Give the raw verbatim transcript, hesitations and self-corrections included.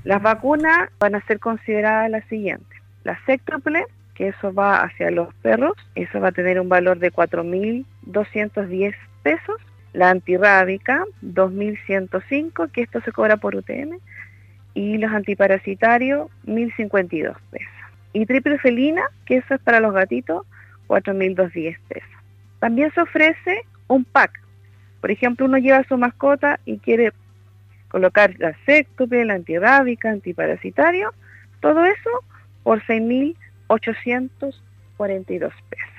Las vacunas van a ser consideradas las siguientes. La séctuple, que eso va hacia los perros, eso va a tener un valor de cuatro mil doscientos diez pesos. La antirrábica, dos mil ciento cinco, que esto se cobra por U T M. Y los antiparasitarios, mil cincuenta y dos pesos. Y triple felina, que eso es para los gatitos, cuatro mil doscientos diez pesos. También se ofrece un pack. Por ejemplo, uno lleva a su mascota y quiere colocar la séctuple, la antirrábica, antiparasitario, todo eso por seis mil ochocientos cuarenta y dos pesos.